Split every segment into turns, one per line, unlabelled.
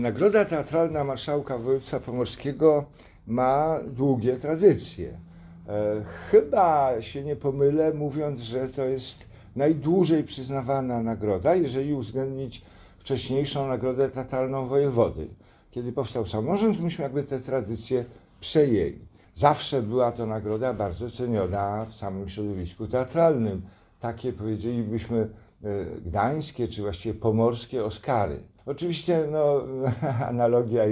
Nagroda Teatralna Marszałka Województwa Pomorskiego ma długie tradycje. Chyba się nie pomylę, mówiąc, że to jest najdłużej przyznawana nagroda, jeżeli uwzględnić wcześniejszą Nagrodę Teatralną Wojewody. Kiedy powstał samorząd, myśmy jakby te tradycje przejęli. Zawsze była to nagroda bardzo ceniona w samym środowisku teatralnym. Takie, powiedzielibyśmy, gdańskie, czy właściwie pomorskie Oscary. Oczywiście analogia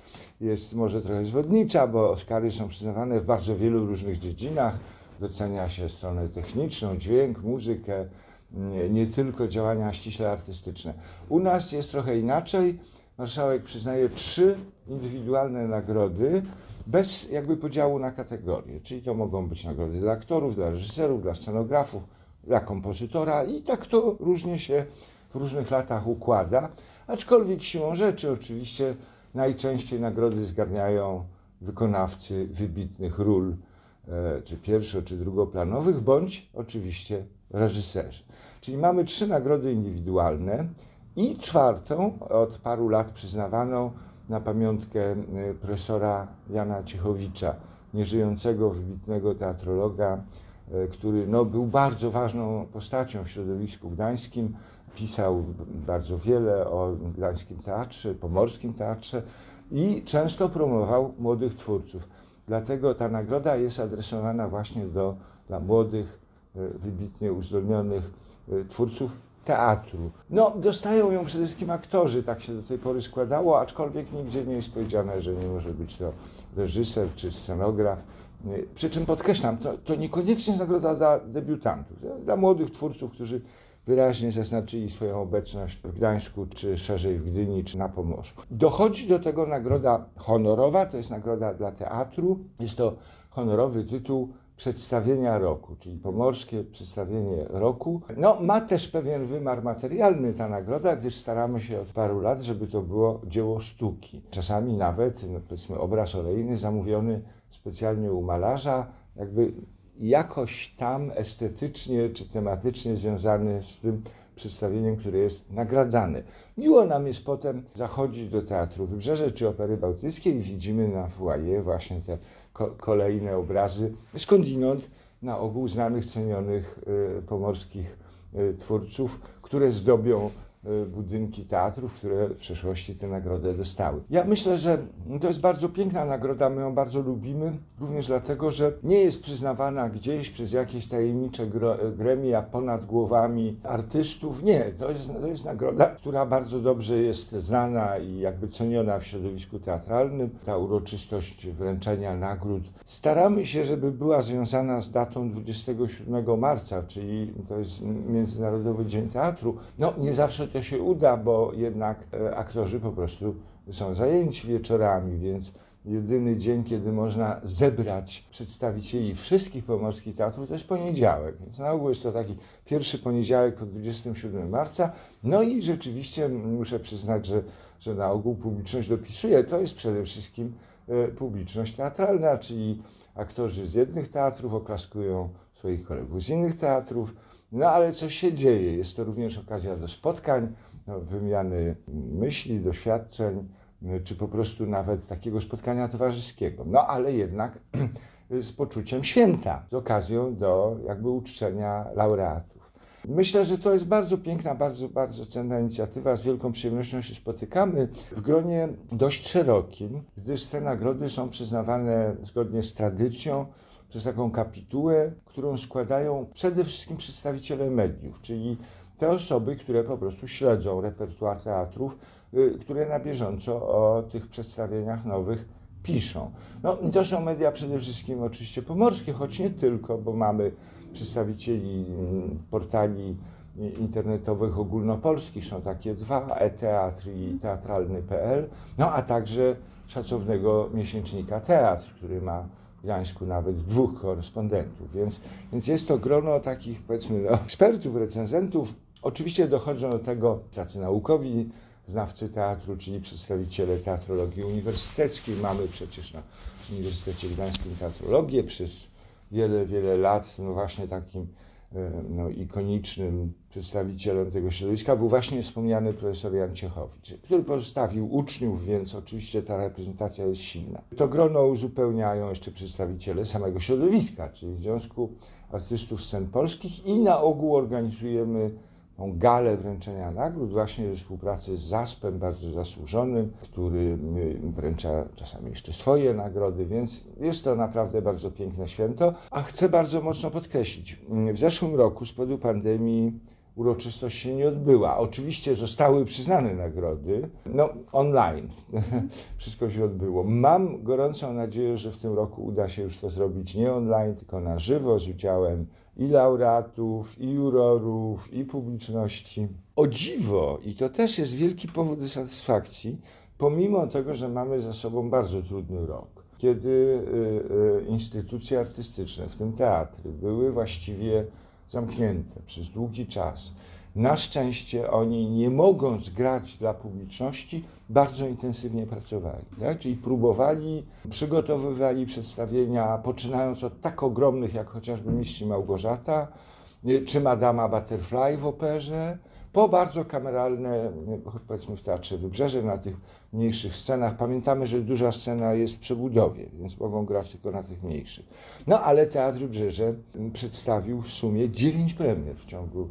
jest może trochę zwodnicza, bo Oscary są przyznawane w bardzo wielu różnych dziedzinach. Docenia się stronę techniczną, dźwięk, muzykę, nie tylko działania ściśle artystyczne. U nas jest trochę inaczej. Marszałek przyznaje 3 indywidualne nagrody bez jakby podziału na kategorie. Czyli to mogą być nagrody dla aktorów, dla reżyserów, dla scenografów, dla kompozytora i tak to różnie się w różnych latach układa. Aczkolwiek siłą rzeczy oczywiście najczęściej nagrody zgarniają wykonawcy wybitnych ról, czy pierwszo-, czy drugoplanowych, bądź oczywiście reżyserzy. Czyli mamy 3 nagrody indywidualne i 4. od paru lat przyznawaną na pamiątkę profesora Jana Ciechowicza, nieżyjącego wybitnego teatrologa, który był bardzo ważną postacią w środowisku gdańskim. Pisał bardzo wiele o gdańskim teatrze, pomorskim teatrze i często promował młodych twórców. Dlatego ta nagroda jest adresowana właśnie dla młodych, wybitnie uzdolnionych twórców teatru. Dostają ją przede wszystkim aktorzy, tak się do tej pory składało, aczkolwiek nigdzie nie jest powiedziane, że nie może być to reżyser czy scenograf. Przy czym podkreślam, to niekoniecznie jest nagroda dla debiutantów, dla młodych twórców, którzy wyraźnie zaznaczyli swoją obecność w Gdańsku, czy szerzej w Gdyni, czy na Pomorzu. Dochodzi do tego nagroda honorowa, to jest nagroda dla teatru. Jest to honorowy tytuł przedstawienia roku, czyli pomorskie przedstawienie roku. Ma też pewien wymiar materialny ta nagroda, gdyż staramy się od paru lat, żeby to było dzieło sztuki. Czasami nawet, powiedzmy, obraz olejny zamówiony specjalnie u malarza, jakby jakoś tam estetycznie czy tematycznie związany z tym przedstawieniem, które jest nagradzane. Miło nam jest potem zachodzić do Teatru Wybrzeże czy Opery Bałtyckiej i widzimy na foyer właśnie te kolejne obrazy, skądinąd na ogół znanych, cenionych pomorskich twórców, które zdobią budynki teatrów, które w przeszłości tę nagrodę dostały. Ja myślę, że to jest bardzo piękna nagroda, my ją bardzo lubimy, również dlatego, że nie jest przyznawana gdzieś przez jakieś tajemnicze gremia ponad głowami artystów. Nie, to jest nagroda, która bardzo dobrze jest znana i jakby ceniona w środowisku teatralnym. Ta uroczystość wręczenia nagród. Staramy się, żeby była związana z datą 27 marca, czyli to jest Międzynarodowy Dzień Teatru. Nie zawsze to się uda, bo jednak aktorzy po prostu są zajęci wieczorami, więc jedyny dzień, kiedy można zebrać przedstawicieli wszystkich pomorskich teatrów, to jest poniedziałek. Więc na ogół jest to taki pierwszy poniedziałek po 27 marca. I rzeczywiście muszę przyznać, że na ogół publiczność dopisuje. To jest przede wszystkim publiczność teatralna, czyli aktorzy z jednych teatrów oklaskują swoich kolegów z innych teatrów. Ale coś się dzieje. Jest to również okazja do spotkań, wymiany myśli, doświadczeń, czy po prostu nawet takiego spotkania towarzyskiego. Ale jednak z poczuciem święta, z okazją do jakby uczczenia laureatów. Myślę, że to jest bardzo piękna, bardzo, bardzo cenna inicjatywa. Z wielką przyjemnością się spotykamy w gronie dość szerokim, gdyż te nagrody są przyznawane zgodnie z tradycją, przez taką kapitułę, którą składają przede wszystkim przedstawiciele mediów, czyli te osoby, które po prostu śledzą repertuar teatrów, które na bieżąco o tych przedstawieniach nowych piszą. To są media przede wszystkim oczywiście pomorskie, choć nie tylko, bo mamy przedstawicieli portali internetowych ogólnopolskich, są takie 2, e-teatr i teatralny.pl, a także szacownego miesięcznika Teatr, który ma w Gdańsku nawet 2 korespondentów, więc jest to grono takich, powiedzmy, ekspertów, recenzentów. Oczywiście dochodzą do tego tacy naukowi, znawcy teatru, czyli przedstawiciele teatrologii uniwersyteckiej. Mamy przecież na Uniwersytecie Gdańskim teatrologię przez wiele, wiele lat, właśnie takim ikonicznym przedstawicielem tego środowiska był właśnie wspomniany profesor Jan Ciechowicz, który pozostawił uczniów, więc oczywiście ta reprezentacja jest silna. To grono uzupełniają jeszcze przedstawiciele samego środowiska, czyli Związku Artystów Scen Polskich, i na ogół organizujemy tą galę wręczenia nagród właśnie we współpracy z ZASP-em, bardzo zasłużonym, który wręcza czasami jeszcze swoje nagrody, więc jest to naprawdę bardzo piękne święto. A chcę bardzo mocno podkreślić, w zeszłym roku z powodu pandemii uroczystość się nie odbyła. Oczywiście zostały przyznane nagrody, online. Wszystko się odbyło. Mam gorącą nadzieję, że w tym roku uda się już to zrobić nie online, tylko na żywo, z udziałem i laureatów, i jurorów, i publiczności. O dziwo, i to też jest wielki powód do satysfakcji, pomimo tego, że mamy za sobą bardzo trudny rok, kiedy instytucje artystyczne, w tym teatry, były właściwie zamknięte przez długi czas. Na szczęście oni, nie mogąc grać dla publiczności, bardzo intensywnie pracowali. Tak? Czyli próbowali, przygotowywali przedstawienia, poczynając od tak ogromnych jak chociażby Mistrz i Małgorzata, czy Madama Butterfly w operze, po bardzo kameralne, powiedzmy w Teatrze Wybrzeże, na tych mniejszych scenach. Pamiętamy, że duża scena jest w przebudowie, więc mogą grać tylko na tych mniejszych. Ale Teatr Wybrzeże przedstawił w sumie 9 premier w ciągu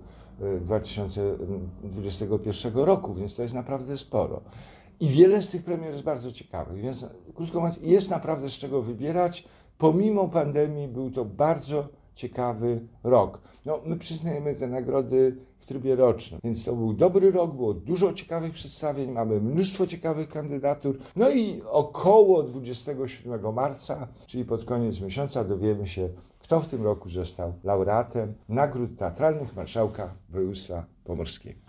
2021 roku, więc to jest naprawdę sporo. I wiele z tych premier jest bardzo ciekawych, więc krótko mówiąc, jest naprawdę z czego wybierać. Pomimo pandemii był to bardzo ciekawy rok. My przyznajemy te nagrody w trybie rocznym, więc to był dobry rok, było dużo ciekawych przedstawień, mamy mnóstwo ciekawych kandydatur. I około 27 marca, czyli pod koniec miesiąca, dowiemy się, kto w tym roku został laureatem nagród teatralnych marszałka województwa pomorskiego.